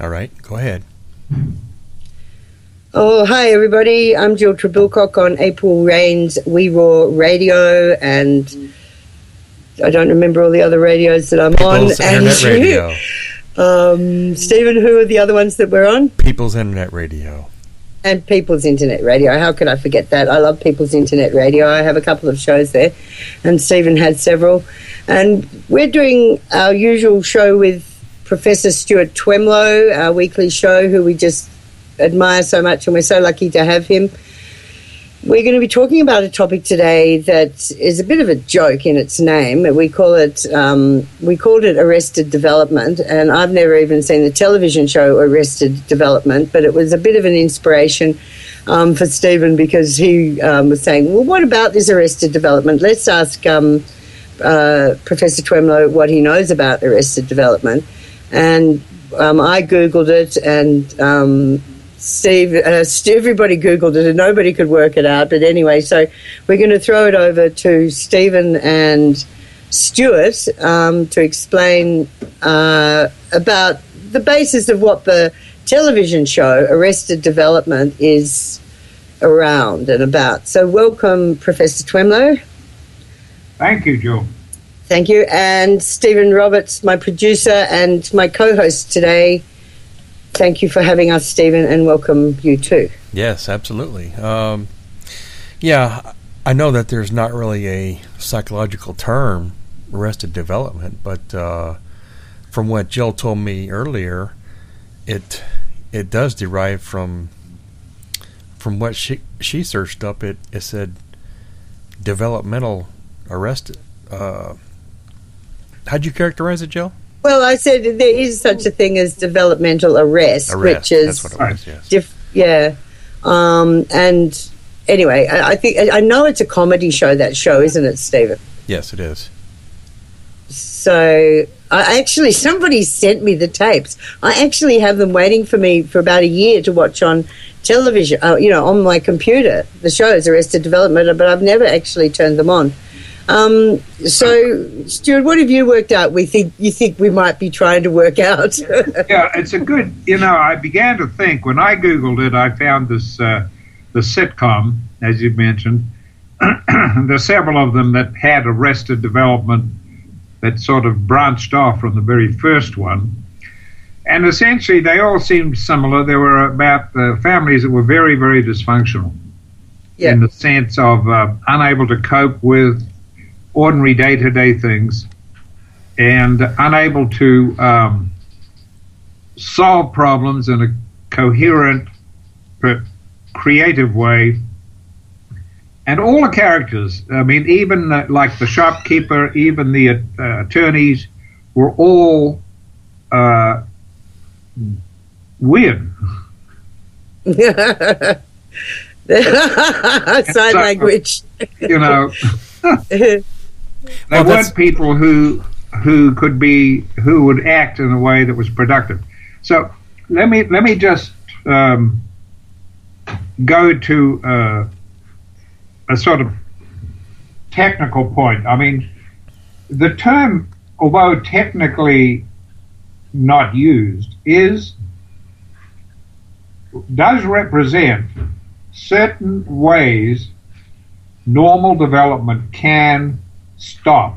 All right, go ahead. Oh, hi, everybody. I'm Jill Trebilcock on April Rain's We Roar Radio, and I don't remember all the other radios that I'm People's on. Internet Radio. Stephen, who are the other ones that we're on? People's Internet Radio. And People's Internet Radio. How could I forget that? I love People's Internet Radio. I have a couple of shows there, and Stephen had several. And we're doing our usual show with Professor Stuart Twemlow, our weekly show, who we just admire so much, and we're so lucky to have him. We're going to be talking about a topic today that is a bit of a joke in its name. We called it Arrested Development, and I've never even seen the television show Arrested Development, but it was a bit of an inspiration for Stephen, because he was saying, well, what about this Arrested Development? Let's ask Professor Twemlow what he knows about Arrested Development. And I Googled it, and everybody Googled it, and nobody could work it out. But anyway, so we're going to throw it over to Stephen and Stuart to explain about the basis of what the television show Arrested Development is around and about. So welcome, Professor Twemlow. Thank you, Joe. Thank you. And Stephen Roberts, my producer and my co-host today. Thank you for having us, Stephen, and welcome you too. Yes, absolutely. Yeah, I know that there's not really a psychological term, arrested development, but from what Jill told me earlier, it does derive from what she searched up. It said developmental arrested. How'd you characterize it, Jill? Well, I said there is such a thing as developmental arrest. Which is, that's what it was, yes. And anyway, I know it's a comedy show, that show, isn't it, Stephen? Yes, it is. So somebody sent me the tapes. I actually have them waiting for me for about a year to watch on television, on my computer. The show is Arrested Development, but I've never actually turned them on. So, Stuart, what have you worked out? You think we might be trying to work out? Yeah, it's a good. I began to think when I Googled it. I found this the sitcom, as you mentioned. There's several of them that had Arrested Development that sort of branched off from the very first one, and essentially they all seemed similar. They were about families that were very, very dysfunctional, in the sense of unable to cope with ordinary day-to-day things, and unable to solve problems in a coherent but creative way. And all the characters, I mean, even like the shopkeeper, even the attorneys, were all weird. Sign language. They weren't people who would act in a way that was productive. So let me just go to a sort of technical point. I mean, the term, although technically not used, does represent certain ways normal development can stop.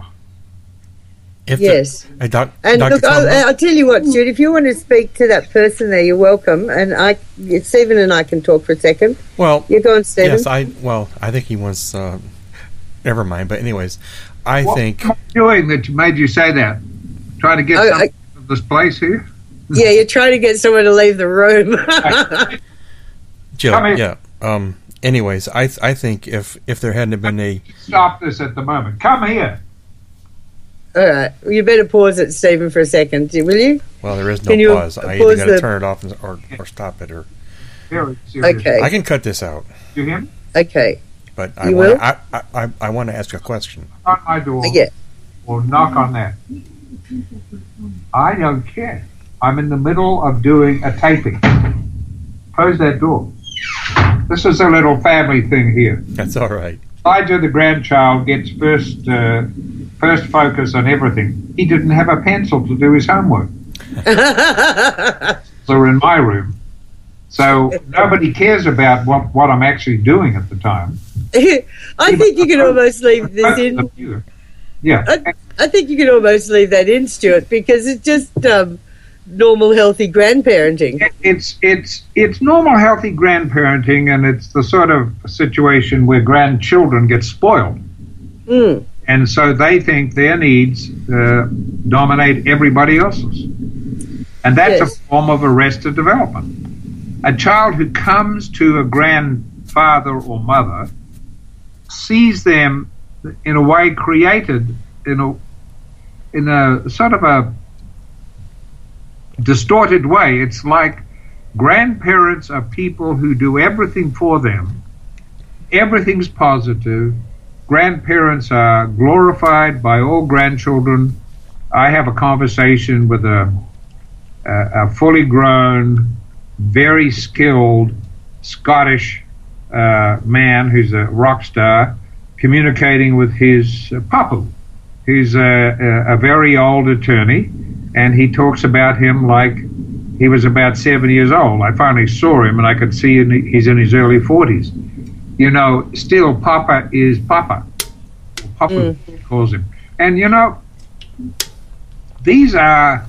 Yes. Dr. Look, I'll tell you what, Stuart, if you want to speak to that person there, you're welcome. And Stephen and I can talk for a second. Well, you're going, Stephen. Yes, I think he wants. Never mind. But anyways, what think. What are you doing that made you say that? Trying to get something out of this place here? Yeah, you're trying to get someone to leave the room. Jill, yeah. Anyways, I think if there hadn't been a... Stop this at the moment. Come here. All right. Well, you better pause it, Stephen, for a second, will you? Well, there is no pause. I either got to turn it off or stop it. Or okay. I can cut this out. You hear me? Okay. But I want to ask a question. On my door. Yeah. Or knock on that. I don't care. I'm in the middle of doing a taping. Close that door. This is a little family thing here. That's all right. Elijah, the grandchild, gets first focus on everything. He didn't have a pencil to do his homework. are in my room. So nobody cares about what I'm actually doing at the time. I think you can almost leave this in. Yeah. I think you can almost leave that in, Stuart, because it's just normal, healthy grandparenting. It's normal, healthy grandparenting, and it's the sort of situation where grandchildren get spoiled. Mm. And so they think their needs dominate everybody else's. And that's a form of arrested development. A child who comes to a grandfather or mother sees them in a way created in a sort of a distorted way. It's like grandparents are people who do everything for them. Everything's positive. Grandparents are glorified by all grandchildren. I have a conversation with a fully grown, very skilled Scottish man who's a rock star, communicating with his papu. He's a very old attorney, and he talks about him like he was about 7 years old. I finally saw him, and I could see he's in his early 40s. You know, still Papa is Papa. Papa calls him. And, you know, these are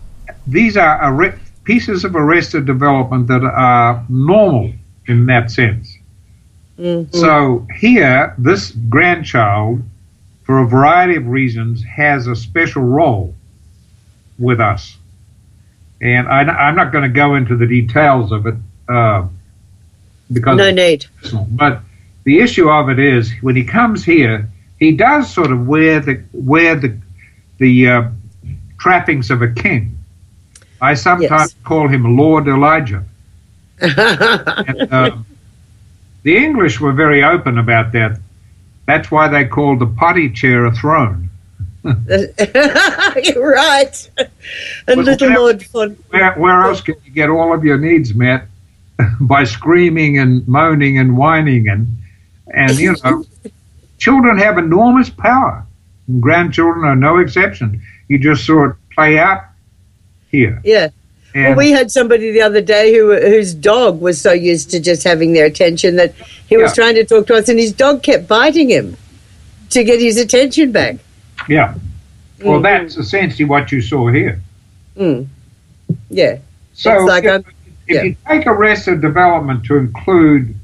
pieces of arrested development that are normal in that sense. Mm-hmm. So here, this grandchild, for a variety of reasons, has a special role with us. And I'm not going to go into the details of it because no need. But the issue of it is, when he comes here, he does sort of wear the trappings of a king. I sometimes call him Lord Elijah. And, the English were very open about that. That's why they called the potty chair a throne. You're right. And little Lord Fon. Where else can you get all of your needs met? By screaming and moaning and whining and you know, children have enormous power. And grandchildren are no exception. You just saw it play out here. Yeah. Well, we had somebody the other day whose dog was so used to just having their attention that he was trying to talk to us, and his dog kept biting him to get his attention back. Yeah. Well, that's essentially what you saw here. Mm. Yeah. So like if you take arrested development to include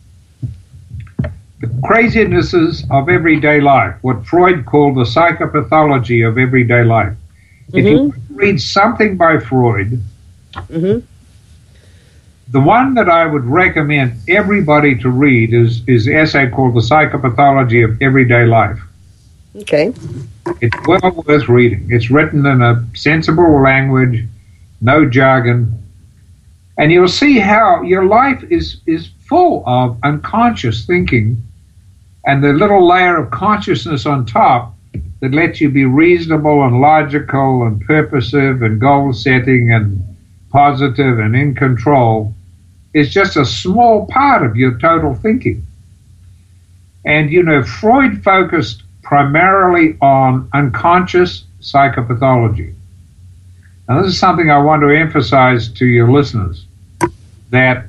the crazinesses of everyday life, what Freud called the psychopathology of everyday life. If you read something by Freud, the one that I would recommend everybody to read is an essay called The Psychopathology of Everyday Life. Okay. It's well worth reading. It's written in a sensible language, no jargon, and you'll see how your life is full of unconscious thinking, and the little layer of consciousness on top that lets you be reasonable and logical and purposive and goal-setting and positive and in control is just a small part of your total thinking. And, you know, Freud focused primarily on unconscious psychopathology. Now, this is something I want to emphasize to your listeners, that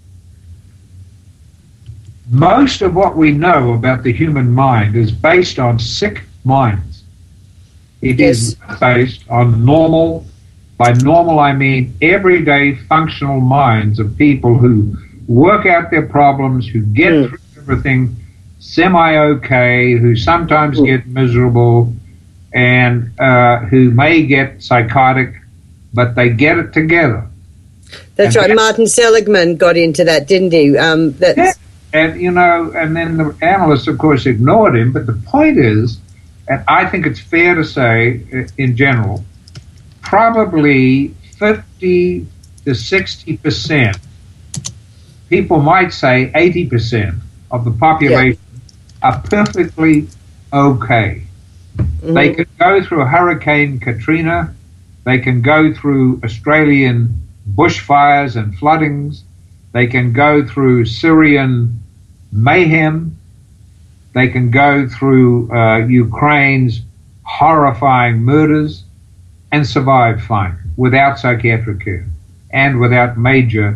most of what we know about the human mind is based on sick minds. It is based on normal. By normal, I mean everyday functional minds of people who work out their problems, who get through everything semi-okay, who sometimes get miserable, and who may get psychotic, but they get it together. That's right. Martin Seligman got into that, didn't he? And, you know, and then the analysts, of course, ignored him. But the point is, and I think it's fair to say, in general, probably 50 to 60%, people might say 80% of the population are perfectly okay. They can go through Hurricane Katrina. They can go through Australian bushfires and floodings. They can go through Syrian mayhem. They can go through Ukraine's horrifying murders and survive fine without psychiatric care. and without major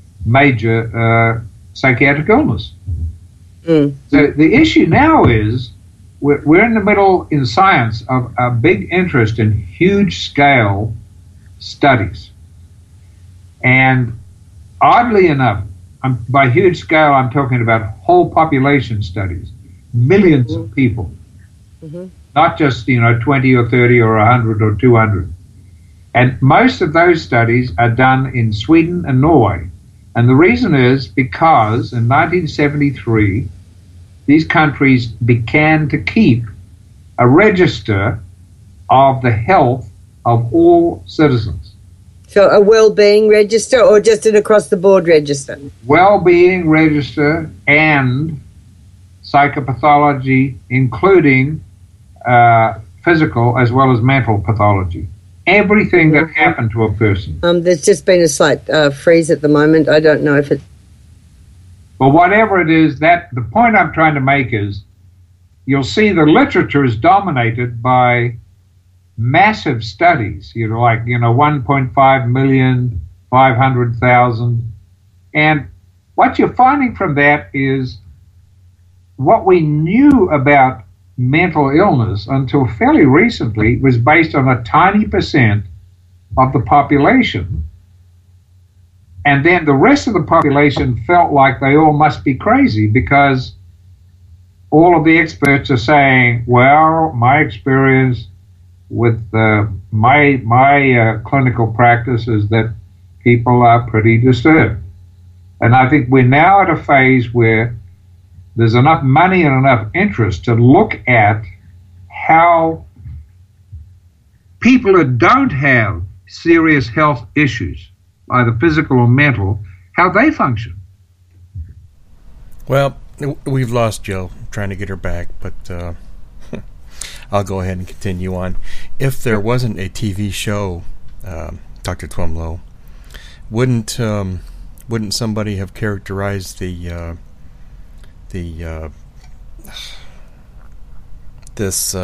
psychiatric illness. So the issue now is we're in the middle in science of a big interest in huge scale studies. And oddly enough, by huge scale, I'm talking about whole population studies, millions of people, not just 20 or 30 or 100 or 200. And most of those studies are done in Sweden and Norway. And the reason is because in 1973, these countries began to keep a register of the health of all citizens. So a well-being register or just an across-the-board register? Well-being register and psychopathology, including physical as well as mental pathology. Everything that happened to a person. There's just been a slight freeze at the moment. I don't know if it's... But whatever it is, the point I'm trying to make is you'll see the literature is dominated by massive studies, 1.5 million, 500,000. And what you're finding from that is what we knew about mental illness until fairly recently was based on a tiny percent of the population. And then the rest of the population felt like they all must be crazy because all of the experts are saying, well, my experience with my clinical practice is that people are pretty disturbed. And I think we're now at a phase where there's enough money and enough interest to look at how people who don't have serious health issues, either physical or mental, how they function. Well, we've lost Jill. I'm trying to get her back, but I'll go ahead and continue on. If there wasn't a TV show, Dr. Twemlow, wouldn't somebody have characterized this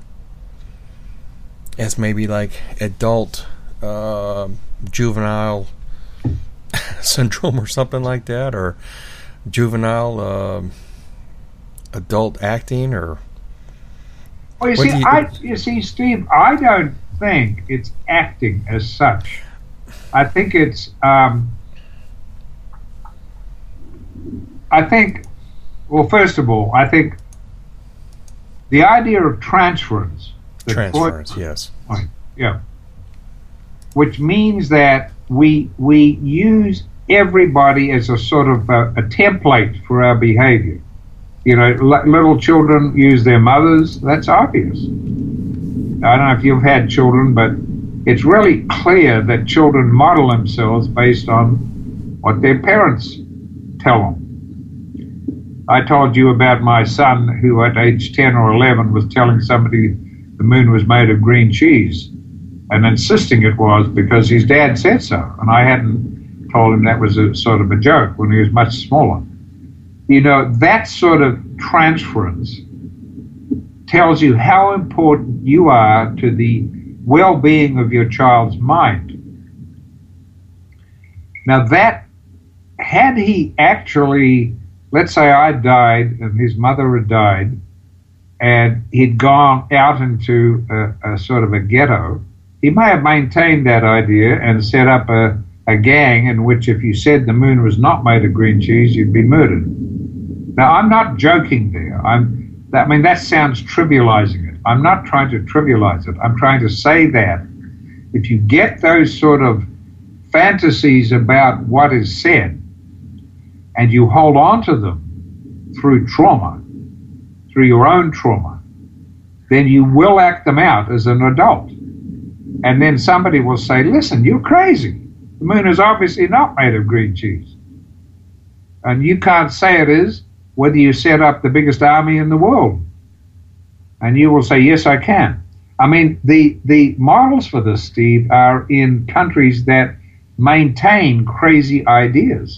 as maybe like adult juvenile syndrome or something like that, or juvenile adult acting, or? Well, you see, Steve, I don't think it's acting as such. I think it's well, first of all, I think the idea of transference. Yes. Yeah. Which means that we use everybody as a sort of a template for our behavior. Little children use their mothers. That's obvious. I don't know if you've had children, but it's really clear that children model themselves based on what their parents tell them. I told you about my son who at age 10 or 11 was telling somebody the moon was made of green cheese and insisting it was because his dad said so. And I hadn't told him that was a sort of a joke when he was much smaller. That sort of transference tells you how important you are to the well-being of your child's mind. Now that, had he actually, let's say I died and his mother had died, and he'd gone out into a sort of a ghetto, he may have maintained that idea and set up a gang in which if you said the moon was not made of green cheese, you'd be murdered. Now, I'm not joking there. That sounds trivializing it. I'm not trying to trivialize it. I'm trying to say that if you get those sort of fantasies about what is said and you hold on to them through trauma, through your own trauma, then you will act them out as an adult. And then somebody will say, listen, you're crazy. The moon is obviously not made of green cheese. And you can't say it is whether you set up the biggest army in the world. And you will say, yes, I can. I mean, the models for this, Steve, are in countries that maintain crazy ideas.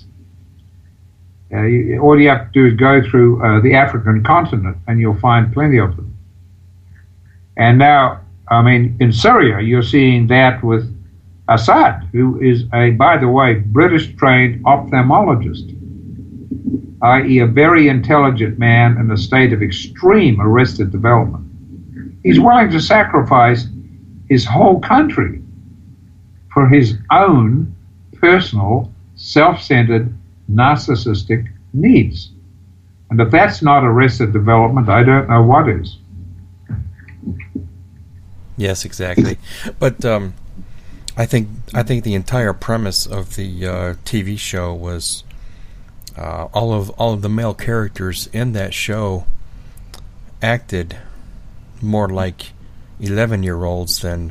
All you have to do is go through the African continent and you'll find plenty of them. And now, I mean, in Syria, you're seeing that with Assad, who is by the way, British-trained ophthalmologist, i.e. a very intelligent man in a state of extreme arrested development. He's willing to sacrifice his whole country for his own personal, self-centered, narcissistic needs. And if that's not arrested development, I don't know what is. Yes, exactly. But I think the entire premise of the TV show was all of the male characters in that show acted more like 11-year-olds than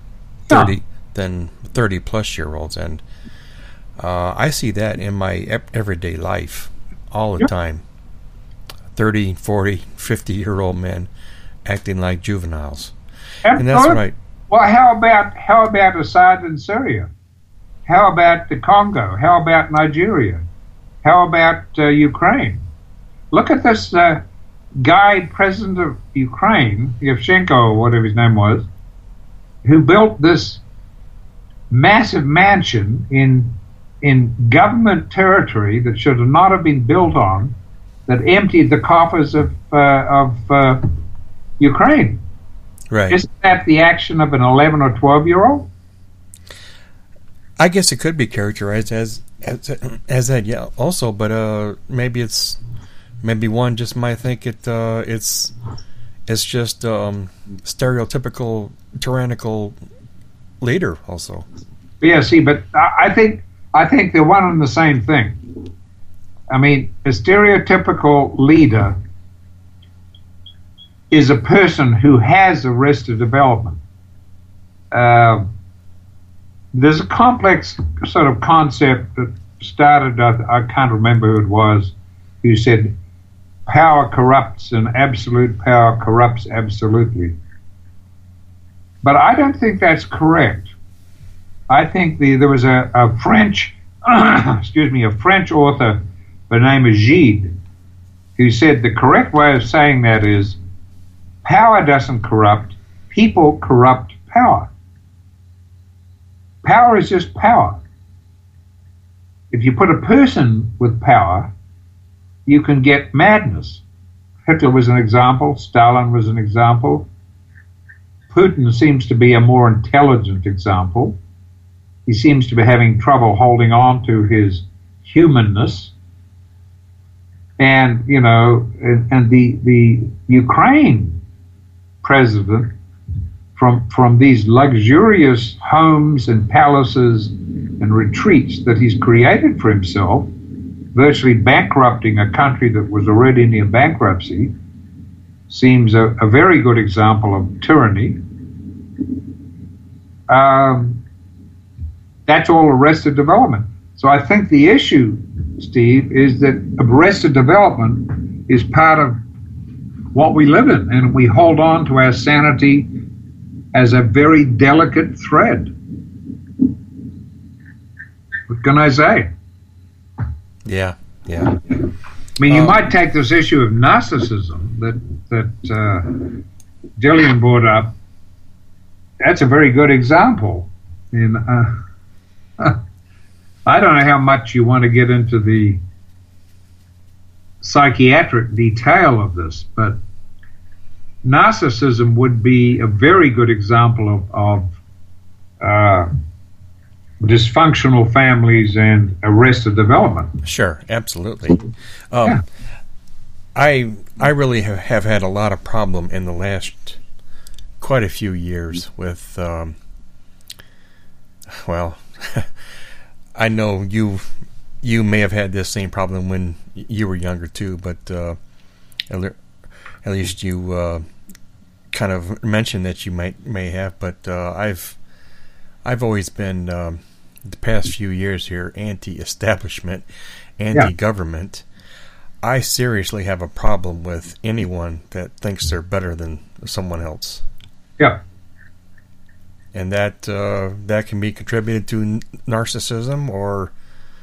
30 plus year olds, and I see that in my everyday life all the time. 30, 40, 50-year-old men acting like juveniles. And that's right. Well, how about Assad in Syria? How about the Congo? How about Nigeria? How about Ukraine? Look at this guy, president of Ukraine, Yevchenko, or whatever his name was, who built this massive mansion in government territory that should not have been built on, that emptied the coffers of Ukraine. Right. Isn't that the action of an 11 or 12-year-old? I guess it could be characterized as that, yeah. Also, but maybe one just might think it's just stereotypical tyrannical leader. Also. Yeah. See, but I think they're one and the same thing. I mean, a stereotypical leader is a person who has arrested development. There's a complex sort of concept that started, I can't remember who it was, who said, power corrupts and absolute power corrupts absolutely. But I don't think that's correct. I think there was a French, a French author by the name of Gide, who said the correct way of saying that is, power doesn't corrupt, people corrupt power. Power is just power. If you put a person with power, you can get madness. Hitler was an example, Stalin was an example. Putin seems to be a more intelligent example. He seems to be having trouble holding on to his humanness. And, and the Ukraine president, from these luxurious homes and palaces and retreats that he's created for himself, virtually bankrupting a country that was already near bankruptcy, seems a very good example of tyranny. That's all arrested development. So I think the issue, Steve, is that arrested development is part of what we live in, and we hold on to our sanity as a very delicate thread. What can I say? Yeah. I mean, you might take this issue of narcissism that Gillian brought up. That's a very good example. And I don't know how much you want to get into the psychiatric detail of this, but narcissism would be a very good example of dysfunctional families and arrested development. Sure, absolutely. I really have had a lot of problem in the last quite a few years with, I know you may have had this same problem when you were younger too, but at least you kind of mentioned that you may have. But I've always been the past few years here anti-establishment, anti-government. I seriously have a problem with anyone that thinks they're better than someone else. Yeah. And that can be contributed to narcissism or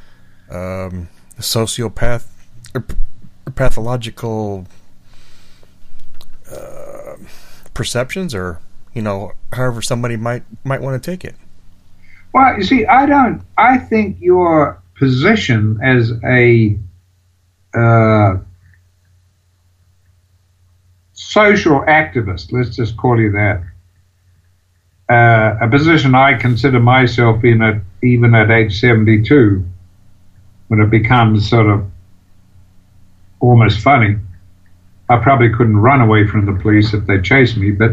sociopath or pathological perceptions, or however somebody might want to take it. Well, you see, I think your position as a social activist, let's just call you that, a position I consider myself in even at age 72, when it becomes sort of almost funny. I probably couldn't run away from the police if they chased me, but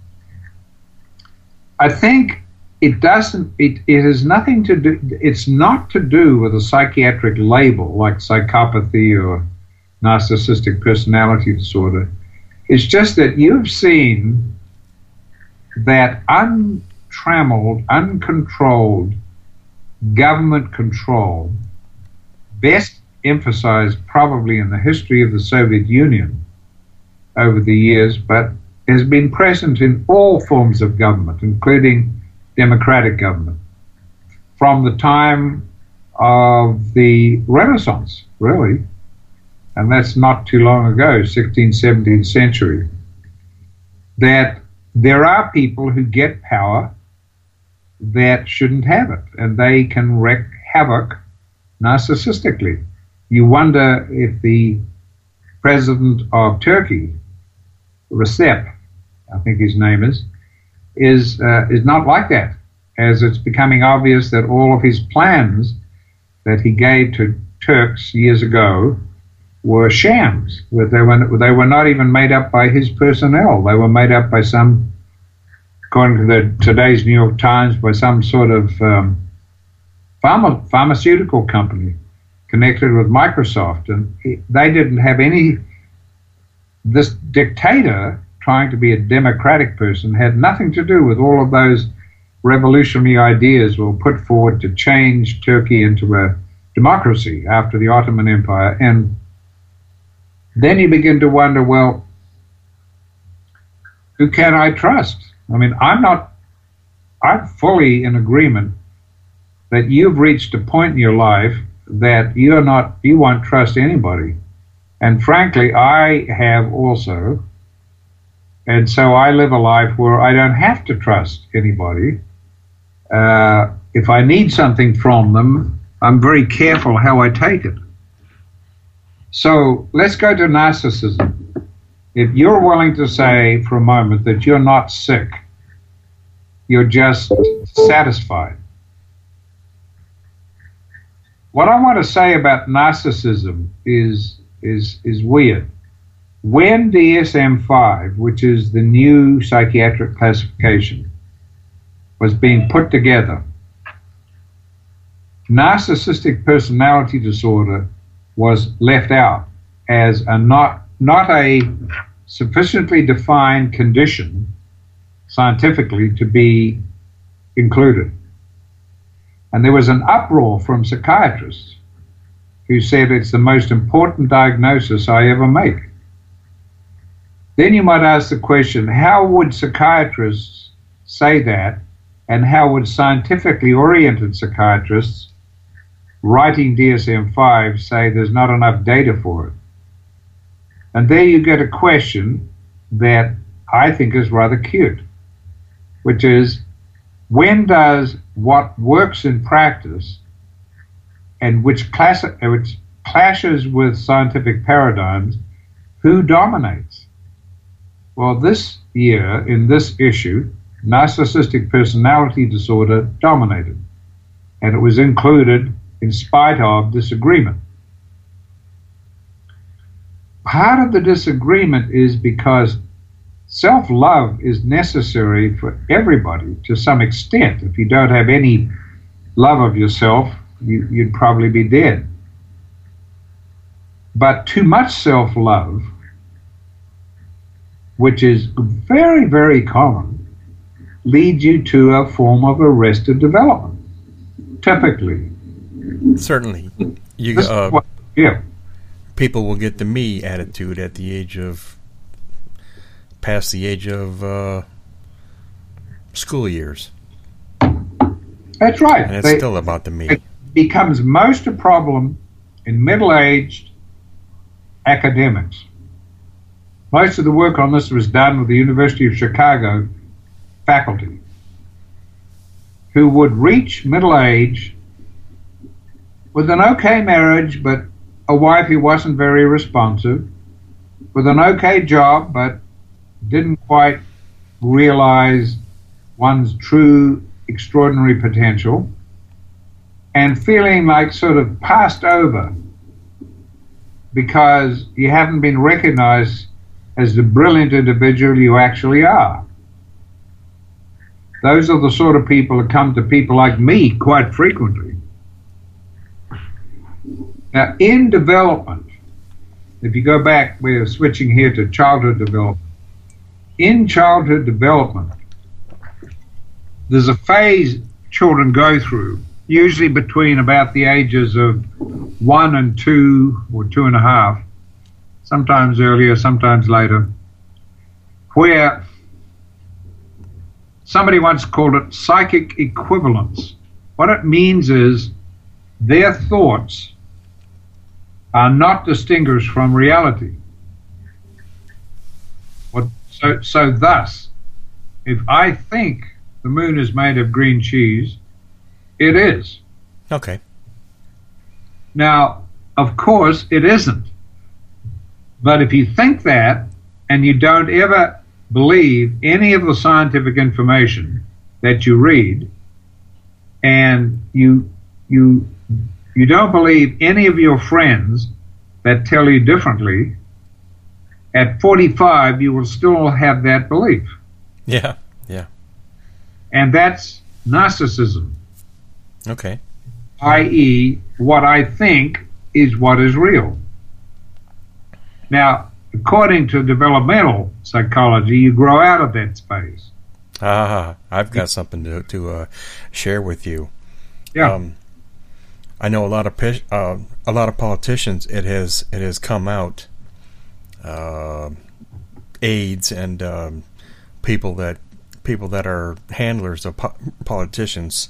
I think it has nothing to do, it's not to do with a psychiatric label like psychopathy or narcissistic personality disorder. It's just that you've seen that untrammeled, uncontrolled government control, best emphasized probably in the history of the Soviet Union over the years, but has been present in all forms of government, including democratic government, from the time of the Renaissance, really. And that's not too long ago, 16th, 17th century, that there are people who get power that shouldn't have it, and they can wreak havoc narcissistically. You wonder if the president of Turkey, Recep, I think his name is not like that, as it's becoming obvious that all of his plans that he gave to Turks years ago were shams. They were not even made up by his personnel. They were made up by some, according to today's New York Times, by some sort of pharmaceutical company connected with Microsoft. And they didn't have any, this dictator trying to be a democratic person had nothing to do with all of those revolutionary ideas were put forward to change Turkey into a democracy after the Ottoman Empire. And then you begin to wonder, well, who can I trust? I mean, I'm fully in agreement that you've reached a point in your life that you won't trust anybody. And frankly, I have also. And so I live a life where I don't have to trust anybody. If I need something from them, I'm very careful how I take it. So let's go to narcissism. If you're willing to say for a moment that you're not sick, you're just satisfied. What I want to say about narcissism is weird. When DSM-5, which is the new psychiatric classification, was being put together, narcissistic personality disorder was left out as a not a sufficiently defined condition scientifically to be included. And there was an uproar from psychiatrists who said it's the most important diagnosis I ever make. Then you might ask the question, how would psychiatrists say that, and how would scientifically oriented psychiatrists writing DSM-5 say there's not enough data for it? And there you get a question that I think is rather cute, which is, when does what works in practice and which clashes with scientific paradigms, who dominates? Well, this year, in this issue, narcissistic personality disorder dominated, and it was included in spite of disagreement. Part of the disagreement is because self-love is necessary for everybody to some extent. If you don't have any love of yourself, you'd probably be dead. But too much self-love, which is very, very common, leads you to a form of arrested development, typically. Certainly. People will get the me attitude at the age of, past the age of school years. That's right. And it's still about the me. It becomes most a problem in middle-aged academics. Most of the work on this was done with the University of Chicago faculty. who would reach middle age with an okay marriage, but a wife who wasn't very responsive, with an okay job, but didn't quite realize one's true extraordinary potential, and feeling like sort of passed over because you haven't been recognized as the brilliant individual you actually are. Those are the sort of people that come to people like me quite frequently. Now, in development, if you go back, we're switching here to childhood development. In childhood development, there's a phase children go through, usually between about the ages of 1 and 2 or 2.5, sometimes earlier, sometimes later, where somebody once called it psychic equivalence. What it means is their thoughts are not distinguished from reality. So thus, if I think the moon is made of green cheese, it is. Okay. Now, of course, it isn't. But if you think that and you don't ever believe any of the scientific information that you read, and you don't believe any of your friends that tell you differently, at 45 you will still have that belief. Yeah, yeah. And that's narcissism. Okay. I.e., what I think is what is real. Now, according to developmental psychology, you grow out of that space. I've got something to share with you. Yeah. I know a lot of politicians. It has come out. Aides and people that are handlers of politicians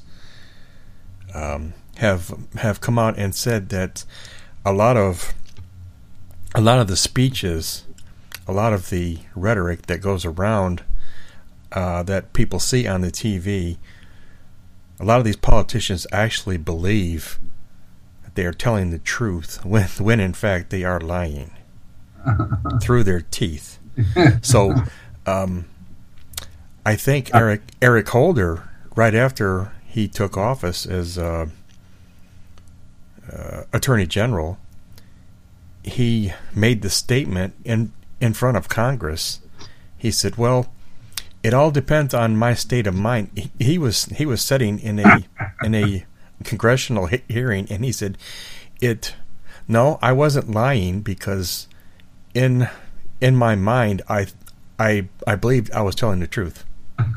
have come out and said that a lot of the speeches, a lot of the rhetoric that goes around that people see on the TV, a lot of these politicians actually believe that they are telling the truth when in fact they are lying through their teeth. So I think Eric Holder, right after he took office as Attorney General, he made the statement in front of Congress. He said, "Well, it all depends on my state of mind." He was sitting in a congressional hearing, and he said, "No, I wasn't lying because in my mind, I believed I was telling the truth."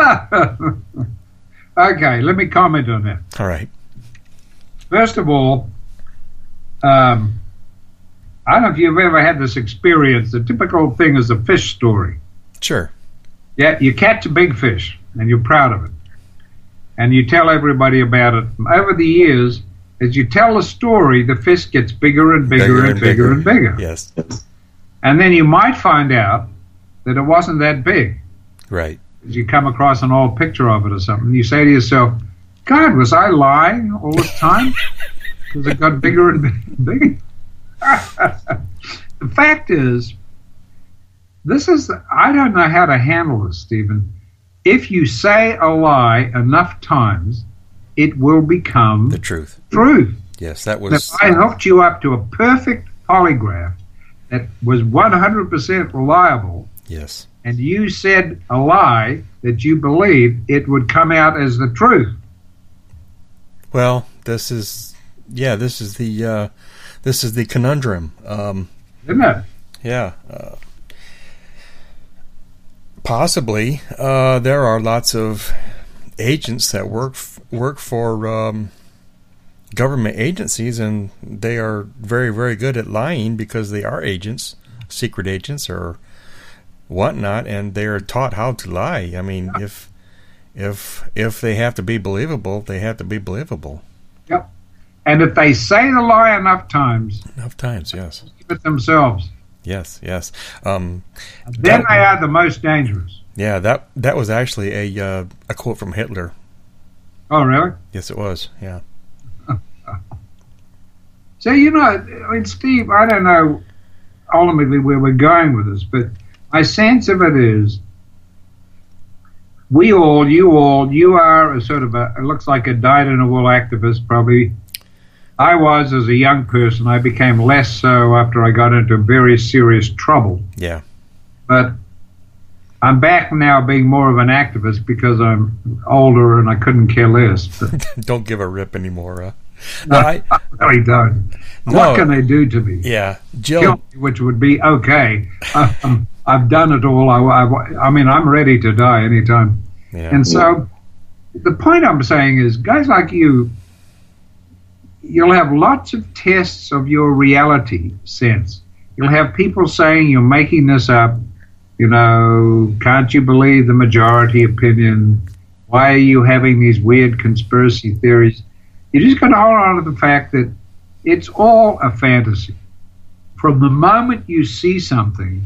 Okay, let me comment on that. All right. First of all, I don't know if you've ever had this experience. The typical thing is a fish story. Sure. Yeah, you catch a big fish, and you're proud of it. And you tell everybody about it. Over the years, as you tell the story, the fish gets bigger and bigger and bigger and bigger. Yes. And then you might find out that it wasn't that big. Right. You come across an old picture of it or something. You say to yourself, God, was I lying all this time? Because it got bigger and bigger. The fact is, I don't know how to handle this, Stephen. If you say a lie enough times, it will become the truth. Yes, that was... If I hooked you up to a perfect polygraph that was 100% reliable, yes, and you said a lie that you believed, it would come out as the truth. Well, this is the conundrum. Isn't it? Yeah. Possibly, there are lots of agents that work for government agencies, and they are very, very good at lying because they are agents, secret agents or whatnot, and they are taught how to lie. I mean, if they have to be believable, they have to be believable. Yep. And if they say the lie enough times, yes, keep it themselves. Yes. Then they are the most dangerous. Yeah, that was actually a quote from Hitler. Oh, really? Yes, it was. Yeah. So, I mean, Steve, I don't know ultimately where we're going with this, but my sense of it is you are a sort of it looks like a dyed-in-the-wool activist, probably. I was as a young person. I became less so after I got into very serious trouble. Yeah. But I'm back now being more of an activist because I'm older and I couldn't care less. Don't give a rip anymore, huh? No, I really don't. No. What can they do to me? Yeah. Jill. Kill me, which would be okay. I've done it all. I mean, I'm ready to die anytime. Yeah. And so the point I'm saying is, guys like you'll have lots of tests of your reality sense. You'll have people saying you're making this up. Can't you believe the majority opinion? Why are you having these weird conspiracy theories? You just got to hold on to the fact that it's all a fantasy. From the moment you see something,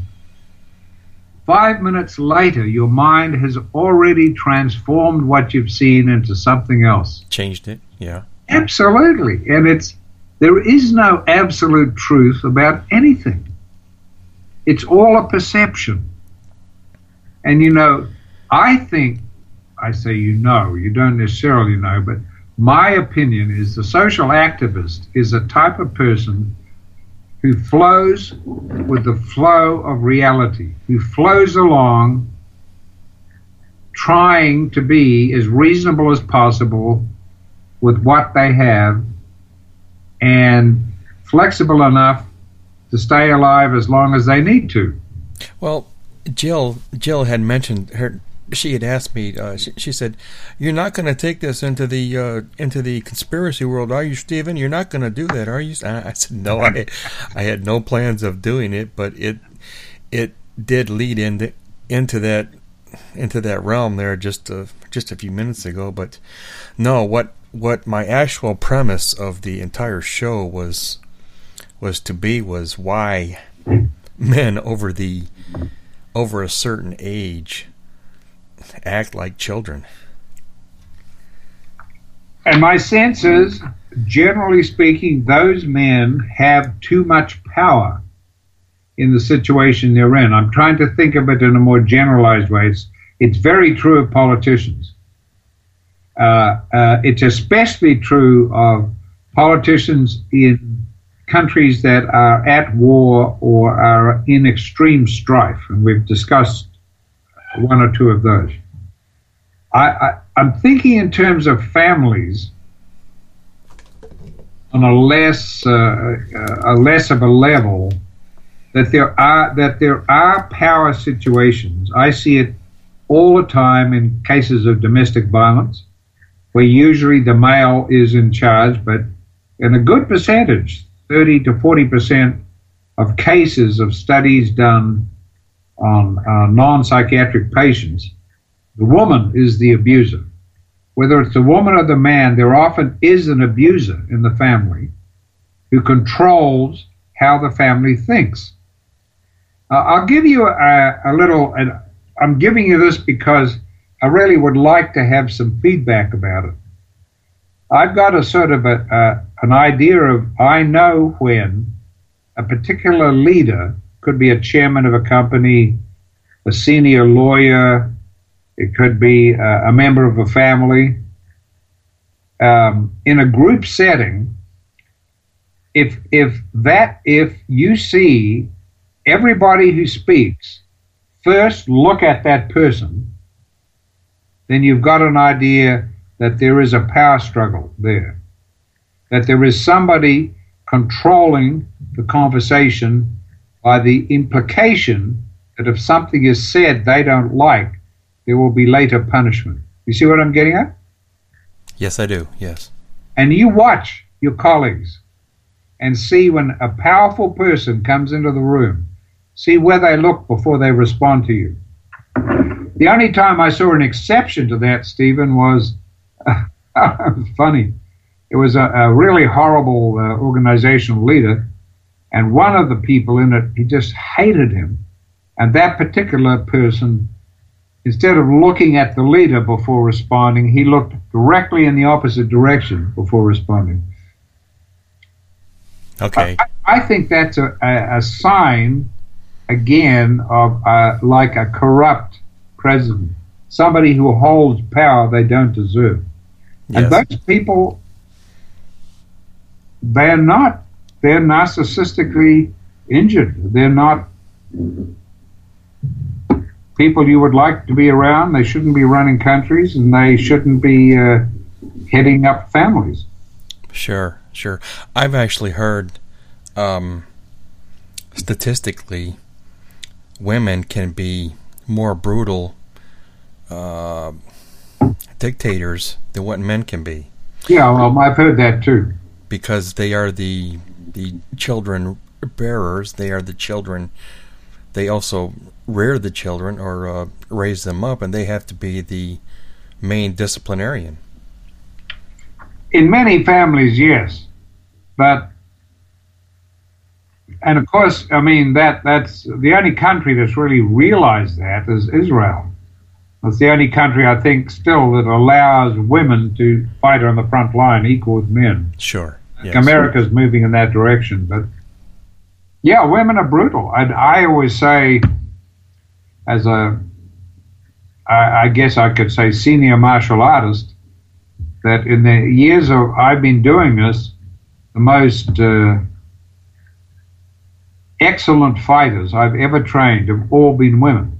5 minutes later, your mind has already transformed what you've seen into something else. Changed it, yeah. Absolutely. And there is no absolute truth about anything. It's all a perception. And I think, I say you don't necessarily know, but my opinion is the social activist is a type of person who flows with the flow of reality, who flows along trying to be as reasonable as possible with what they have and flexible enough to stay alive as long as they need to. Well, Jill had mentioned she had asked me. She said, "You're not going to take this into the conspiracy world, are you, Stephen? You're not going to do that, are you?" I said, "No, I had no plans of doing it, but it did lead into that realm there just a few minutes ago. But no, what my actual premise of the entire show was why men over a certain age act like children." And my sense is, generally speaking, those men have too much power in the situation they're in. I'm trying to think of it in a more generalized way. It's very true of politicians. It's especially true of politicians in countries that are at war or are in extreme strife, and we've discussed one or two of those. I'm thinking in terms of families on a less of a level, that there are power situations. I see it all the time in cases of domestic violence, where usually the male is in charge, but in a good percentage, 30 to 40% of cases of studies done on non-psychiatric patients, the woman is the abuser. Whether it's the woman or the man, there often is an abuser in the family who controls how the family thinks. I'll give you a little, and I'm giving you this because I really would like to have some feedback about it. I've got a sort of an idea of, I know when a particular leader, could be a chairman of a company, a senior lawyer, it could be a member of a family, in a group setting, if you see everybody who speaks first look at that person, then you've got an idea that there is a power struggle there, that there is somebody controlling the conversation by the implication that if something is said they don't like, there will be later punishment. You see what I'm getting at? Yes, I do, yes. And you watch your colleagues and see when a powerful person comes into the room, see where they look before they respond to you. The only time I saw an exception to that, Stephen, was it was funny. It was a really horrible organizational leader, and one of the people in it, he just hated him. And that particular person instead of looking at the leader before responding, he looked directly in the opposite direction before responding. Okay. I think that's a sign, again, of like a corrupt president, somebody who holds power they don't deserve. Yes. And those people, they're narcissistically injured. They're not people you would like to be around. They shouldn't be running countries, and they shouldn't be heading up families. Sure. I've actually heard, statistically, women can be more brutal dictators than what men can be. Yeah, well, I've heard that too. Because they are the children bearers. They are the children. They also rear the children or raise them up, and they have to be the main disciplinarian. In many families, yes, but and of course, I mean that's the only country that's really realized that is Israel. It's the only country I think still that allows women to fight on the front line equal with men. Sure, yes. America's moving in that direction, but yeah, women are brutal. I always say, as I guess I could say senior martial artist, that in the years I've been doing this, the most excellent fighters I've ever trained have all been women.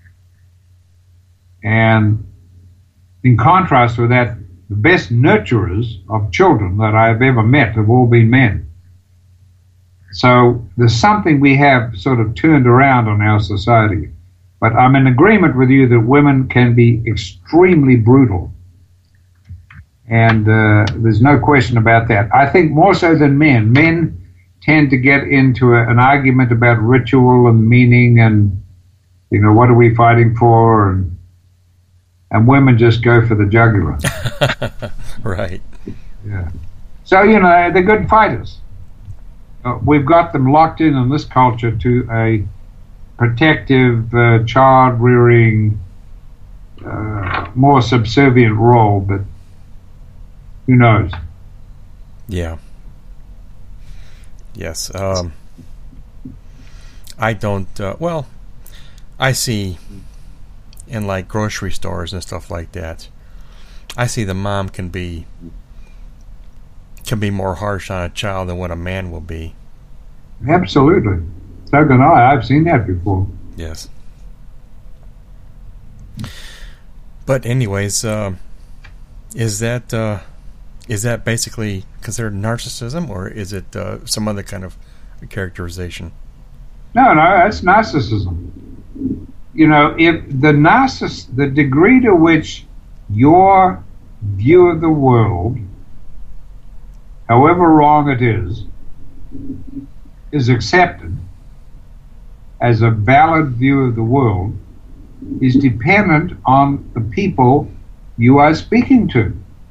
And in contrast with that, the best nurturers of children that I've ever met have all been men. So there's something we have sort of turned around on our society. But I'm in agreement with you that women can be extremely brutal. And there's no question about that. I think more so than men. Men tend to get into an argument about ritual and meaning and, you know, what are we fighting for? And women just go for the jugular. Right. Yeah. So, you know, they're good fighters. We've got them locked in this culture to a protective, child-rearing, more subservient role, but who knows? Yeah. Yes. I don't, I see in like grocery stores and stuff like that, I see the mom can be more harsh on a child than what a man will be. Absolutely. So can I. I've seen that before. Yes. But anyways, is that basically considered narcissism, or is it some other kind of characterization? No, that's narcissism. You know, if the degree to which your view of the world, however wrong it is accepted as a valid view of the world, is dependent on the people you are speaking to.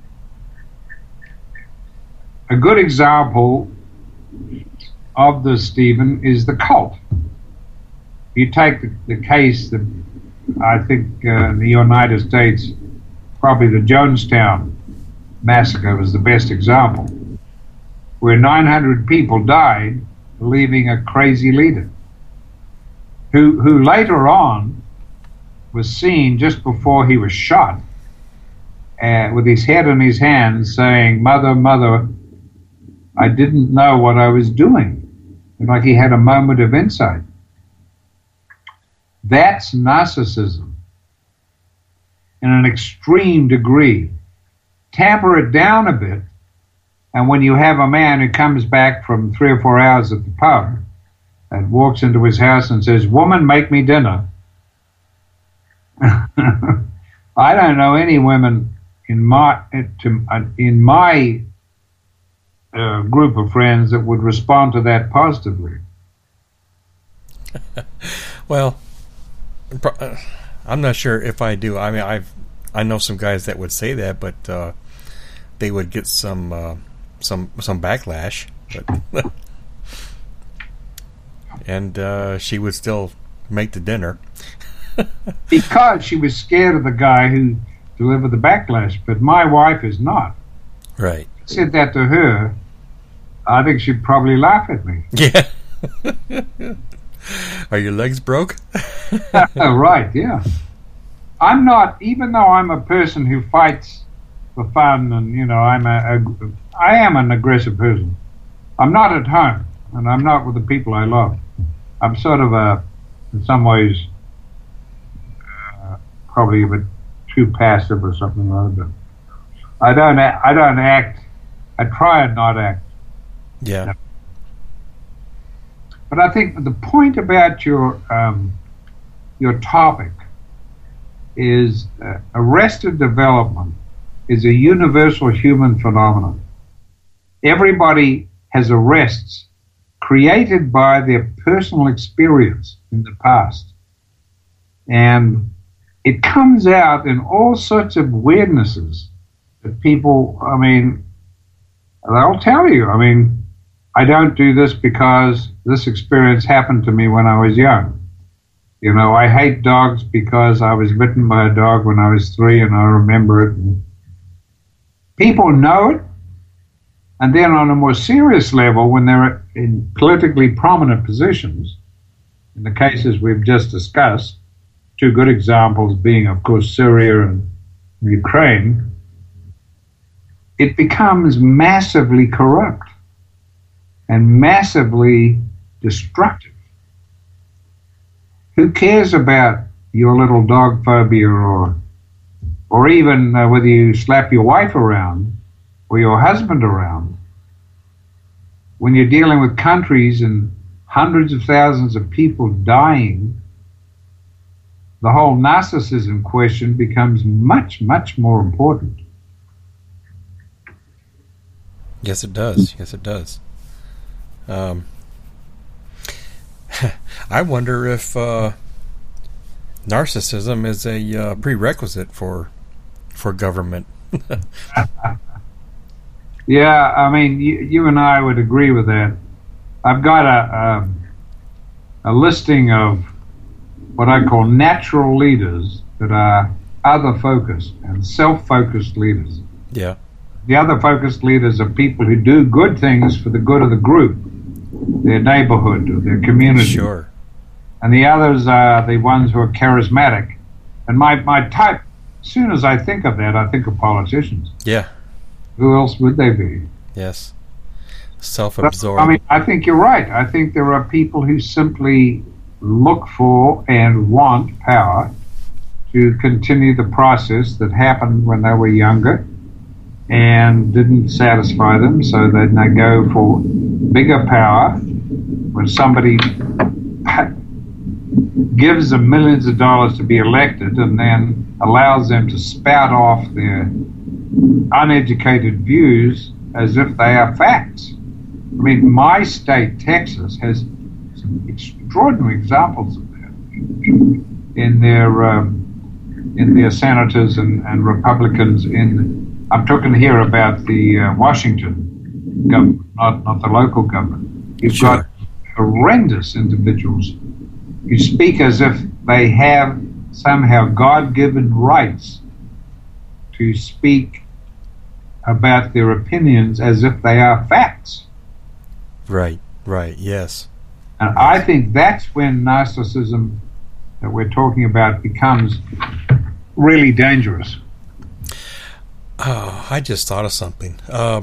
A good example of this, Stephen, is the cult. You take the case that I think in the United States, probably the Jonestown massacre was the best example, where 900 people died believing a crazy leader, who later on was seen just before he was shot with his head in his hands saying, "Mother, Mother, I didn't know what I was doing." And like he had a moment of insight. That's narcissism in an extreme degree. Tamper it down a bit, and when you have a man who comes back from 3 or 4 hours at the pub and walks into his house and says, "Woman, make me dinner," I don't know any women in my group of friends that would respond to that positively. Well, I'm not sure if I do. I mean, I know some guys that would say that, but they would get some backlash. But and she would still make the dinner. because she was scared of the guy who delivered the backlash. But my wife is not. Right. I said that to her, I think she'd probably laugh at me. Yeah. Are your legs broke? Right, yeah. I'm not, even though I'm a person who fights for fun and, you know, I am an aggressive person. I'm not at home, and I'm not with the people I love. I'm sort of in some ways, probably a bit too passive or something like that. I don't act. I try and not act. Yeah. But I think the point about your topic is arrested development is a universal human phenomenon. Everybody has arrests created by their personal experience in the past. And it comes out in all sorts of weirdnesses that people, I mean, they'll tell you, I mean, I don't do this because this experience happened to me when I was young. You know, I hate dogs because I was bitten by a dog when I was 3 and I remember it. And people know it. And then on a more serious level, when they're in politically prominent positions, in the cases we've just discussed, 2 good examples being, of course, Syria and Ukraine, it becomes massively corrupt and massively destructive. Who cares about your little dog phobia or even whether you slap your wife around or your husband around? When you're dealing with countries and hundreds of thousands of people dying, the whole narcissism question becomes much, much more important. Yes, it does. Yes, it does. I wonder if narcissism is a prerequisite for government. Yeah, I mean, you and I would agree with that. I've got a listing of what I call natural leaders that are other-focused and self-focused leaders. Yeah. The other-focused leaders are people who do good things for the good of the group, their neighborhood or their community. Sure. And the others are the ones who are charismatic. And my type, as soon as I think of that, I think of politicians. Yeah. Who else would they be? Yes. Self-absorbed. I mean, I think you're right. I think there are people who simply look for and want power to continue the process that happened when they were younger and didn't satisfy them, so they'd now go for bigger power. When somebody gives them millions of dollars to be elected and then allows them to spout off their uneducated views as if they are facts. I mean, my state, Texas, has some extraordinary examples of that in their senators and Republicans. I'm talking here about the Washington government, not the local government. You've got horrendous individuals who speak as if they have somehow God-given rights to speak about their opinions as if they are facts. Right, yes. And I think that's when narcissism that we're talking about becomes really dangerous. Oh, I just thought of something.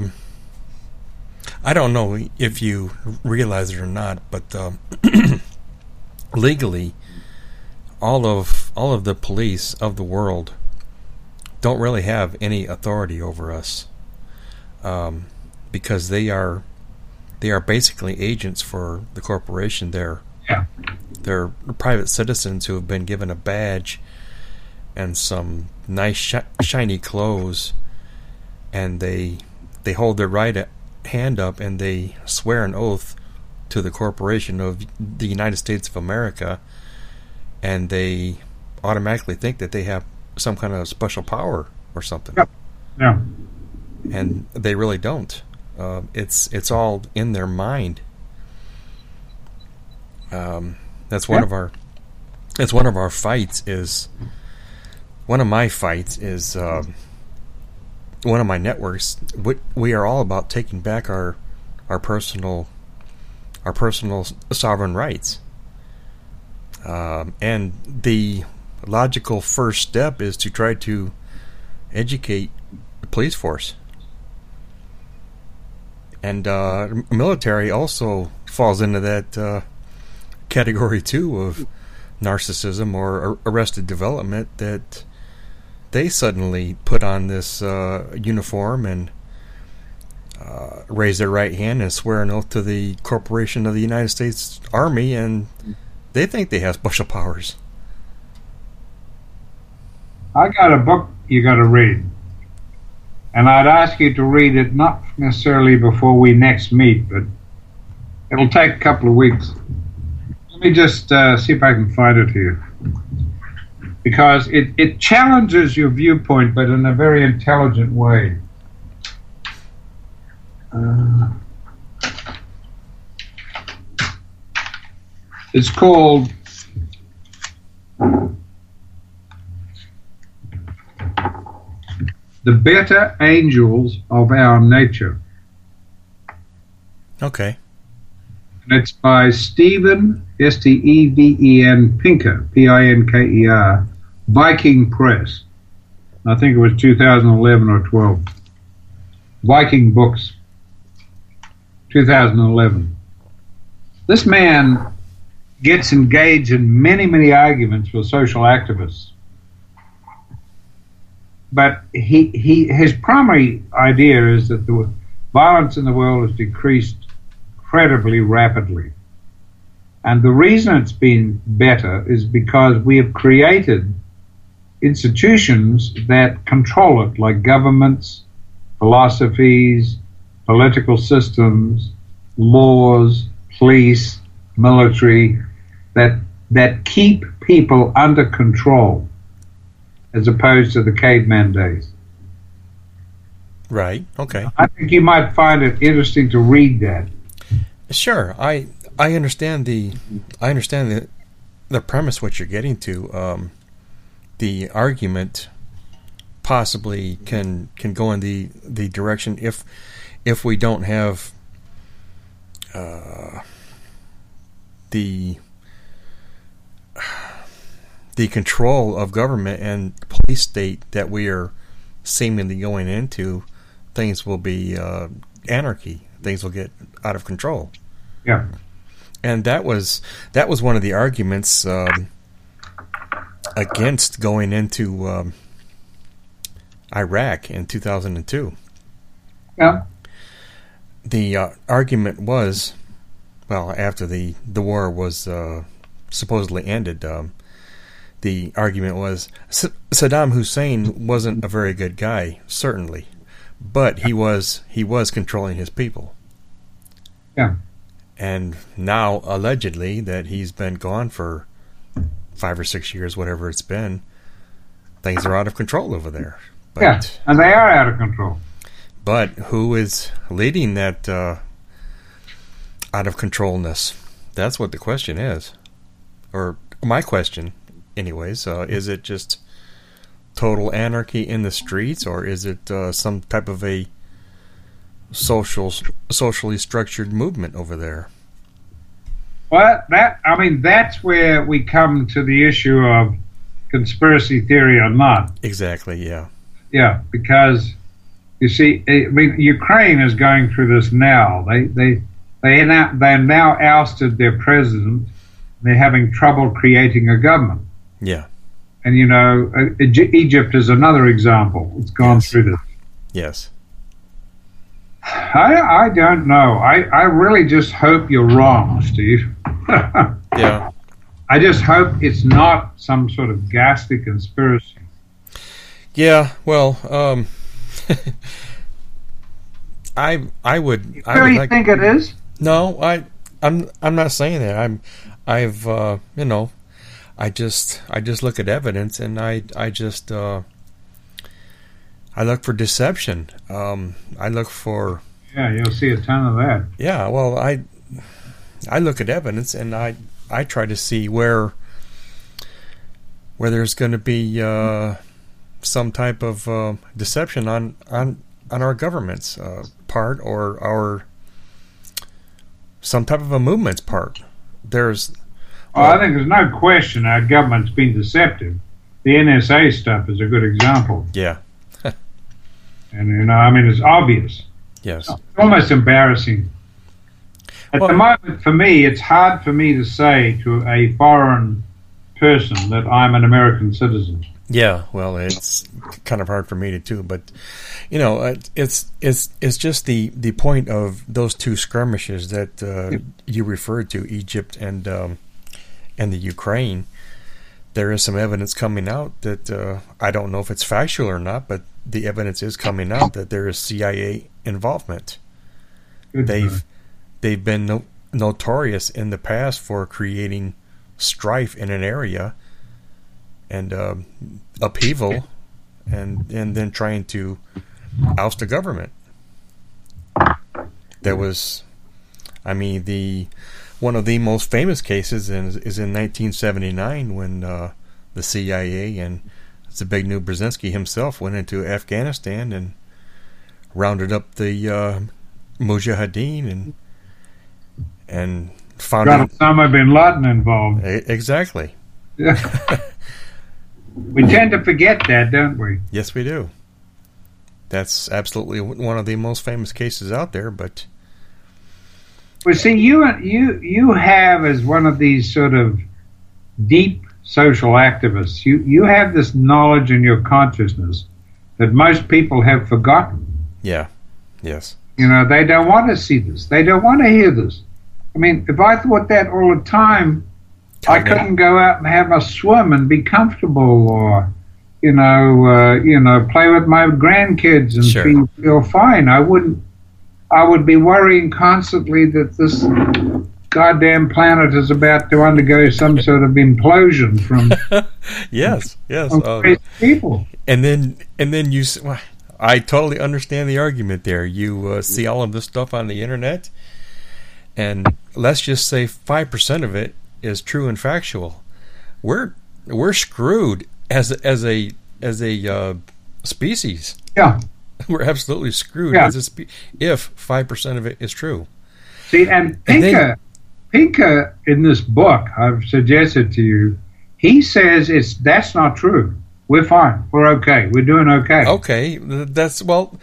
I don't know if you realize it or not, but legally, all of the police of the world don't really have any authority over us, because they are basically agents for the corporation. They're private citizens who have been given a badge and some nice shiny clothes, and they hold their right hand up and they swear an oath to the corporation of the United States of America, and they automatically think that they have some kind of special power or something. Yeah. And they really don't. It's all in their mind. That's one of our it's one of our fights is one of my fights is one of my networks. We are all about taking back our personal sovereign rights, and the logical first step is to try to educate the police force. And military also falls into that category too of narcissism or arrested development, that they suddenly put on this uniform and raise their right hand and swear an oath to the corporation of the United States Army, and they think they have special powers. I got a book you got to read, and I'd ask you to read it not necessarily before we next meet, but it'll take a couple of weeks. Let me just see if I can find it here, because it challenges your viewpoint, but in a very intelligent way. It's called The Better Angels of Our Nature. Okay. And it's by Stephen, Steven Pinker, Pinker, Viking Press. I think it was 2011 or 12. Viking Books, 2011. This man gets engaged in many, many arguments with social activists. But his primary idea is that the violence in the world has decreased incredibly rapidly. And the reason it's been better is because we have created institutions that control it, like governments, philosophies, political systems, laws, police, military, that keep people under control, as opposed to the caveman days. Right. Okay. I think you might find it interesting to read that. Sure. I understand the premise what you're getting to. The argument possibly can go in the direction if we don't have the control of government and police state that we are seemingly going into, things will be anarchy. Things will get out of control. Yeah. And that was one of the arguments against going into Iraq in 2002. Yeah. The argument was, well, after the war was supposedly ended, the argument was Saddam Hussein wasn't a very good guy, certainly, but he was controlling his people. Yeah. And now, allegedly, that he's been gone for 5 or 6 years, whatever it's been, things are out of control over there. But, yeah, and they are out of control. But who is leading that out of controlness? That's what the question is. Or my question, anyways. Is it just total anarchy in the streets, or is it some type of a socially structured movement over there? Well, that's where we come to the issue of conspiracy theory or not. Exactly, yeah. Yeah, because you see, Ukraine is going through this now. They now ousted their president. They're having trouble creating a government. Yeah. And Egypt is another example. It's gone through this. Yes. I don't know. I really just hope you're wrong, Steve. Yeah. I just hope it's not some sort of ghastly conspiracy. Yeah, well, I would. You really think it is? No, I'm not saying that. I just look at evidence, and I look for deception. I look for. Yeah, you'll see a ton of that. Yeah, well, I look at evidence, and I try to see where where there's going to be some type of deception on our government's part, or our some type of a movement's part. I think there's no question our government's been deceptive. The NSA stuff is a good example. Yeah. And, I mean, it's obvious. Yes. It's almost embarrassing. At the moment, for me, it's hard for me to say to a foreign person that I'm an American citizen. Yeah, well, it's kind of hard for me to too, but it's just the point of those two skirmishes that you referred to, Egypt and the Ukraine. There is some evidence coming out that I don't know if it's factual or not, but the evidence is coming out that there is CIA involvement. They've been notorious in the past for creating strife in an area and upheaval, and then trying to oust the government. There was, one of the most famous cases is in 1979 when the CIA and Zbigniew Brzezinski himself went into Afghanistan and rounded up the Mujahideen and found got Osama bin Laden involved. Exactly. Yeah. We tend to forget that, don't we? Yes, we do. That's absolutely one of the most famous cases out there, but... Well, see, you have, as one of these sort of deep social activists, you have this knowledge in your consciousness that most people have forgotten. Yeah, yes. They don't want to see this. They don't want to hear this. I mean, if I thought that all the time, I couldn't go out and have a swim and be comfortable, or, play with my grandkids and feel fine. I would be worrying constantly that this goddamn planet is about to undergo some sort of implosion from yes crazy people. And then you, I totally understand the argument there. You see all of this stuff on the internet, and let's just say 5% of it is true and factual. We're screwed as a species. Yeah. We're absolutely screwed if 5% of it is true. See, and Pinker in this book I've suggested to you, he says that's not true. We're fine. We're okay. We're doing okay. Okay, that's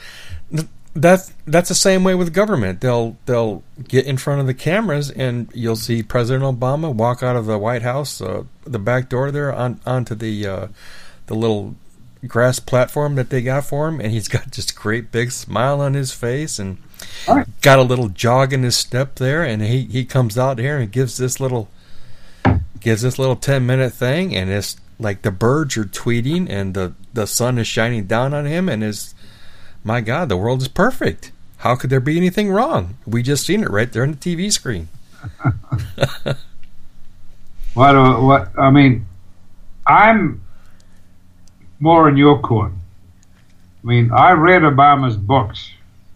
the same way with government. They'll get in front of the cameras, and you'll see President Obama walk out of the White House, the back door there, onto the little grass platform that they got for him, and he's got just a great big smile on his face, and got a little jog in his step there, and he comes out here and gives this little 10-minute thing, and it's like the birds are tweeting, and the sun is shining down on him, and my God, the world is perfect. How could there be anything wrong? We just seen it right there on the TV screen. I'm more in your court. I read Obama's books,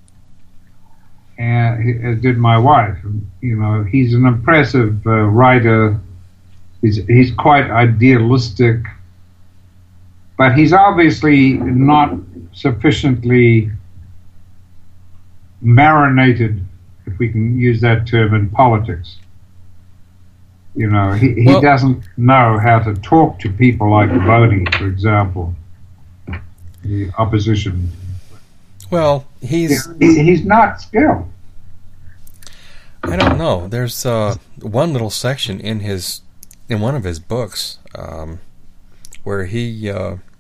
and as did my wife. He's an impressive writer. He's quite idealistic, but he's obviously not sufficiently marinated, if we can use that term, in politics. He doesn't know how to talk to people like Bodie, for example, the opposition. Well, he's not skilled. I don't know. There's one little section in one of his books where he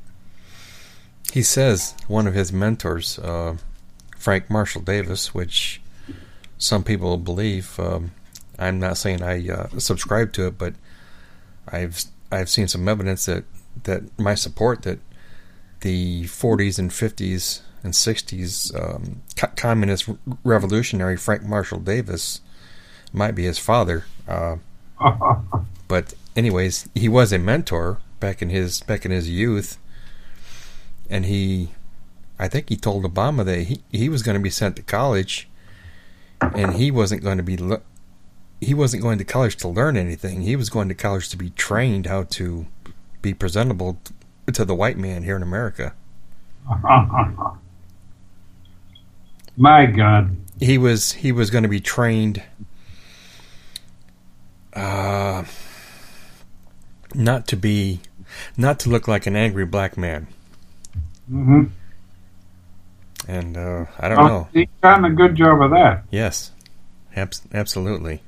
says one of his mentors, Frank Marshall Davis, which some people believe. I'm not saying I subscribe to it, but I've seen some evidence that my support that the 40s and 50s and 60s communist revolutionary Frank Marshall Davis might be his father. But anyways, he was a mentor back in his youth, and I think he told Obama that he was going to be sent to college, and he wasn't going to college to learn anything. He was going to college to be trained how to be presentable to the white man here in America. My God. He was going to be trained not to look like an angry black man. Mm-hmm. And I don't know. He's done a good job of that. Yes, absolutely.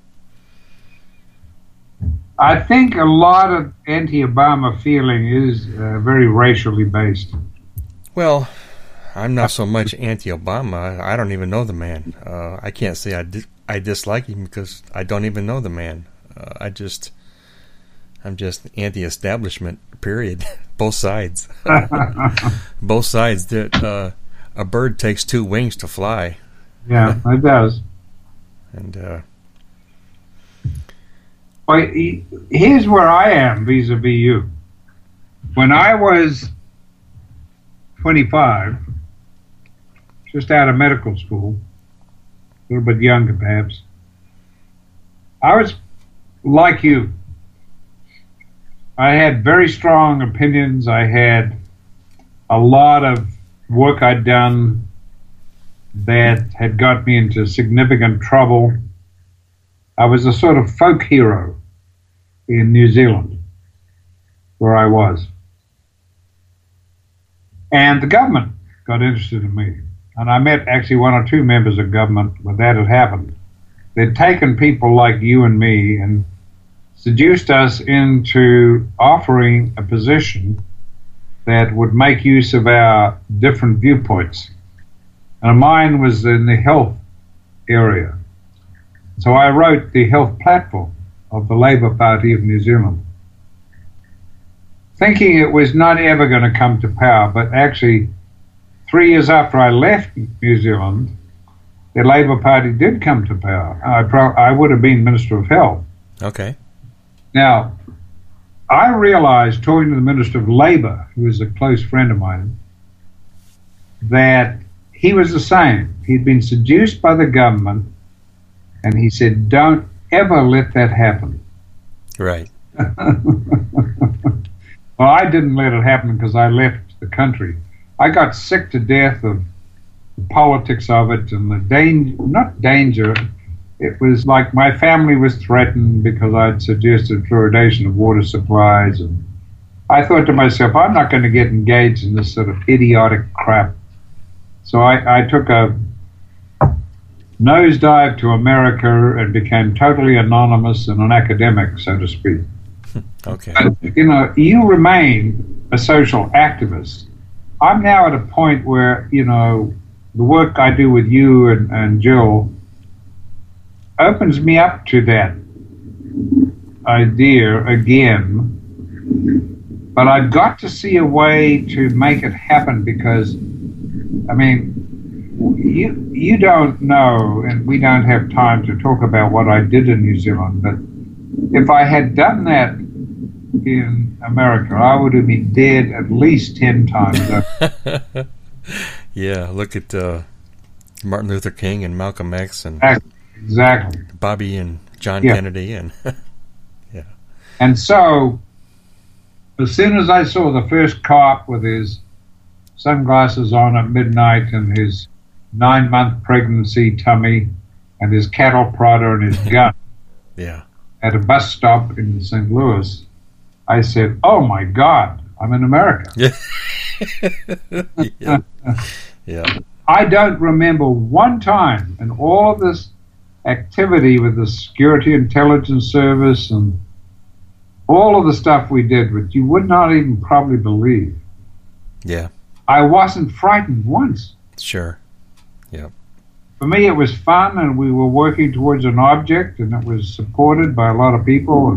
I think a lot of anti-Obama feeling is very racially based. Well, I'm not so much anti-Obama. I don't even know the man. I can't say I dislike him because I don't even know the man. I'm just anti-establishment. Period. Both sides. Both sides. That a bird takes two wings to fly. Yeah, it does. And well, here's where I am vis-a-vis you. When I was 25, just out of medical school, a little bit younger perhaps, I was like you. I had very strong opinions. I had a lot of work I'd done that had got me into significant trouble. I was a sort of folk hero in New Zealand, where I was. And the government got interested in me. And I met actually one or two members of government when that had happened. They'd taken people like you and me and seduced us into offering a position that would make use of our different viewpoints. And mine was in the health area. So I wrote the health platform of the Labour Party of New Zealand, thinking it was not ever going to come to power, but actually 3 years after I left New Zealand, the Labour Party did come to power. I would have been Minister of Health. okay. Now, I realized, talking to the Minister of Labour, who is a close friend of mine, that he was the same. He'd been seduced by the government, and he said, don't ever let that happen. Right. Well, I didn't let it happen because I left the country. I got sick to death of the politics of it and the danger. It was like my family was threatened because I'd suggested fluoridation of water supplies. And I thought to myself, I'm not going to get engaged in this sort of idiotic crap. So I took a nosedive to America and became totally anonymous and an academic, so to speak. Okay. But, you remain a social activist. I'm now at a point where, the work I do with you and Jill opens me up to that idea again. But I've got to see a way to make it happen because, you don't know, and we don't have time to talk about what I did in New Zealand, but if I had done that in America, I would have been dead at least 10 times. Yeah, look at Martin Luther King and Malcolm X and exactly Bobby and John Kennedy and yeah. And so, as soon as I saw the first cop with his sunglasses on at midnight and his 9-month pregnancy tummy and his cattle prodder and his gun yeah. at a bus stop in St. Louis, I said, oh my God, I'm in America. Yeah. Yeah. Yeah. I don't remember one time in all of this activity with the Security Intelligence Service and all of the stuff we did, which you would not even probably believe. Yeah. I wasn't frightened once. Sure. Yeah. For me, it was fun, and we were working towards an object, and it was supported by a lot of people.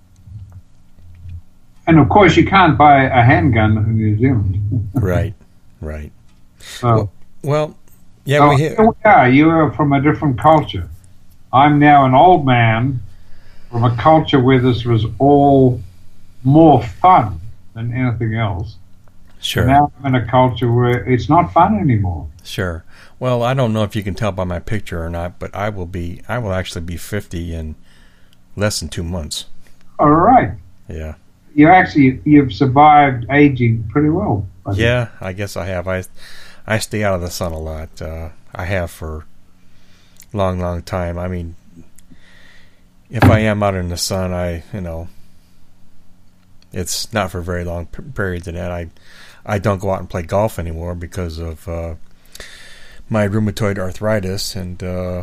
And of course, you can't buy a handgun in New Zealand. Right. Right. So, well, yeah, so here we are. You are from a different culture. I'm now an old man from a culture where this was all more fun than anything else. Sure. Now I'm in a culture where it's not fun anymore. Sure. Well, I don't know if you can tell by my picture or not, but I will actually be 50 in less than 2 months. All right. Yeah. you've survived aging pretty well. Yeah, I guess I have. I stay out of the sun a lot. I have for a long, long time. I mean, if I am out in the sun, it's not for very long periods of that. I don't go out and play golf anymore because of my rheumatoid arthritis, and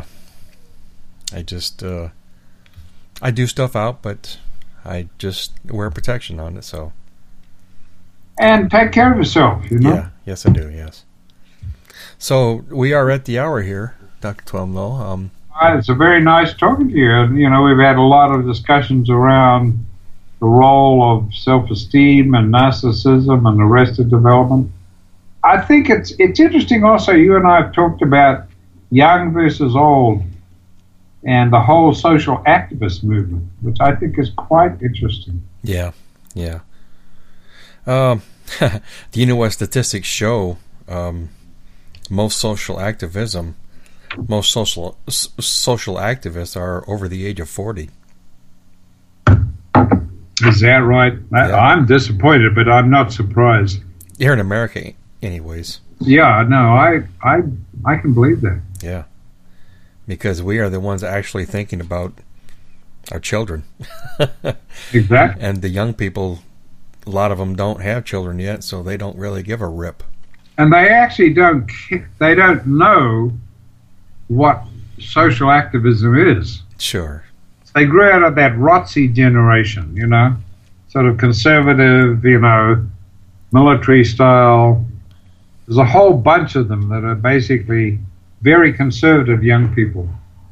I do stuff out, but I just wear protection on it. So, and take care of yourself. Yeah, yes, I do. Yes. So we are at the hour here, Dr. Twemlow. It's a very nice talking to you. We've had a lot of discussions around the role of self-esteem and narcissism and arrested development. I think it's interesting also, you and I have talked about young versus old and the whole social activist movement, which I think is quite interesting. Yeah. Do you know what statistics show? Most social activists are over the age of 40. Is that right? Yeah. I'm disappointed, but I'm not surprised. Here in America, anyways. Yeah, no, I can believe that. Yeah, because we are the ones actually thinking about our children. Exactly. And the young people, a lot of them don't have children yet, so they don't really give a rip. And they actually don't know what social activism is. Sure. They grew out of that ROTC generation, sort of conservative, military style. There's a whole bunch of them that are basically very conservative young people.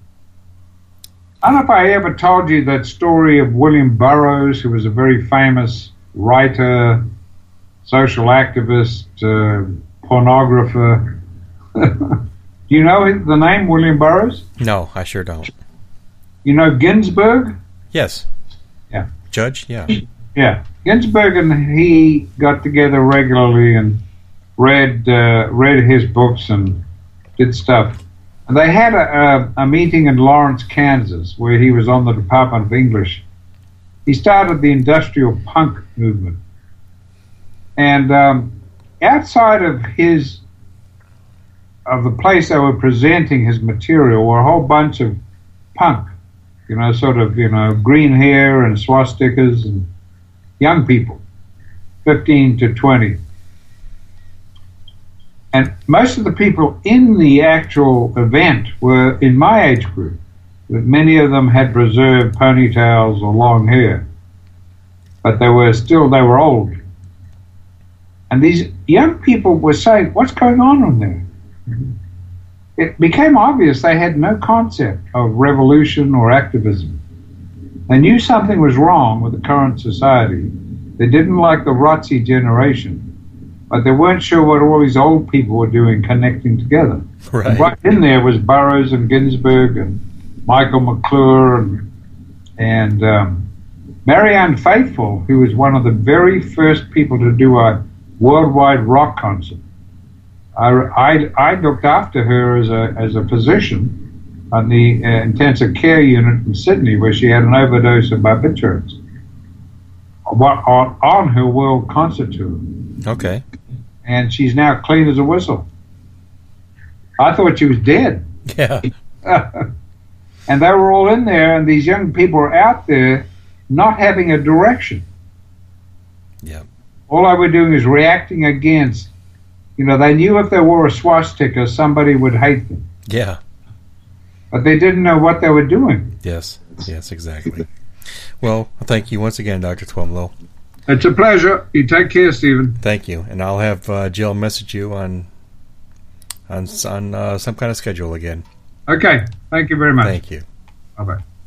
I don't know if I ever told you that story of William Burroughs, who was a very famous writer, social activist, pornographer. Do you know the name William Burroughs? No, I sure don't. You know Ginsberg? Yes. Yeah. Judge? Yeah. Yeah. Ginsberg and he got together regularly and read his books and did stuff. And they had a meeting in Lawrence, Kansas, where he was on the Department of English. He started the industrial punk movement. And outside of the place they were presenting his material were a whole bunch of punk, green hair and swastikas and young people, 15 to 20. And most of the people in the actual event were in my age group, but many of them had preserved ponytails or long hair, but they were old. And these young people were saying, what's going on there? It became obvious they had no concept of revolution or activism. They knew something was wrong with the current society. They didn't like the ROTC generation, but they weren't sure what all these old people were doing connecting together. Right in there was Burroughs and Ginsberg and Michael McClure and Marianne Faithfull, who was one of the very first people to do a worldwide rock concert. I looked after her as a physician on the intensive care unit in Sydney, where she had an overdose of barbiturates on her world concert tour. Okay. And she's now clean as a whistle. I thought she was dead. Yeah. And they were all in there, and these young people were out there not having a direction. Yeah. All they were doing is reacting against. They knew if they wore a swastika, somebody would hate them. Yeah. But they didn't know what they were doing. Yes, exactly. Well, thank you once again, Dr. Twemlow. It's a pleasure. You take care, Stephen. Thank you. And I'll have Jill message you on some kind of schedule again. Okay. Thank you very much. Thank you. Bye-bye.